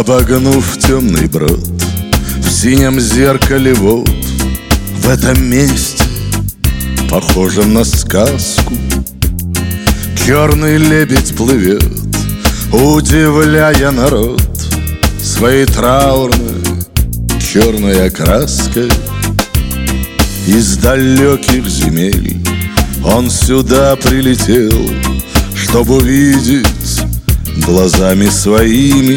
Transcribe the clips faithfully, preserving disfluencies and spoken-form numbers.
Обогнув темный брод, в синем зеркале вод, в этом месте, похожем на сказку, черный лебедь плывет, удивляя народ своей траурной черной окраской. Из далеких земель он сюда прилетел, чтобы увидеть глазами своими,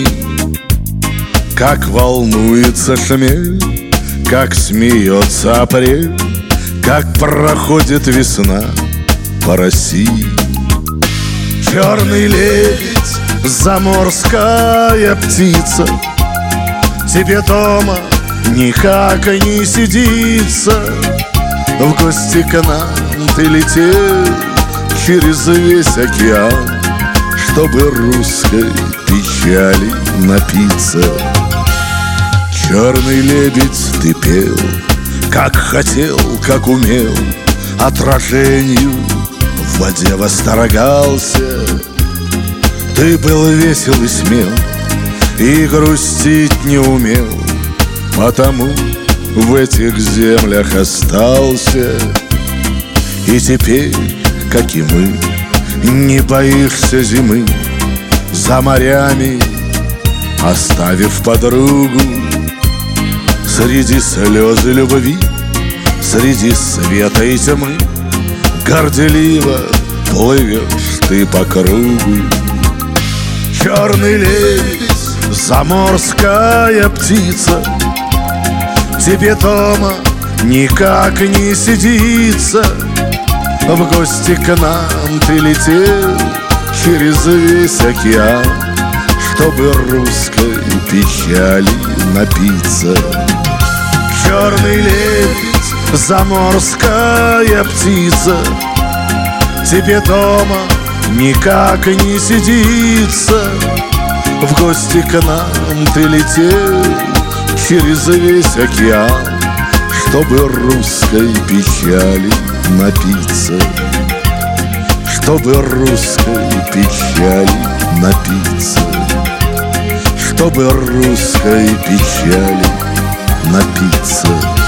как волнуется шмель, как смеется апрель, как проходит весна по России. Черный лебедь, заморская птица, тебе дома никак не сидится. В гости к нам ты летел через весь океан, чтобы русской печали напиться. Черный лебедь, ты пел, как хотел, как умел, отражению в воде восторгался. Ты был весел и смел, и грустить не умел, потому в этих землях остался. И теперь, как и мы, не боишься зимы, за морями оставив подругу. Среди слез и любви, среди света и тьмы, горделиво плывешь ты по кругу. Черный лебедь, заморская птица, тебе дома никак не сидится. В гости к нам ты летел через весь океан, чтобы русской печали напиться. Черный лебедь, заморская птица, тебе дома никак не сидится. В гости к нам ты летел через весь океан, чтобы русской печали напиться. Чтобы русской печали напиться. Чтобы русской печали напиться.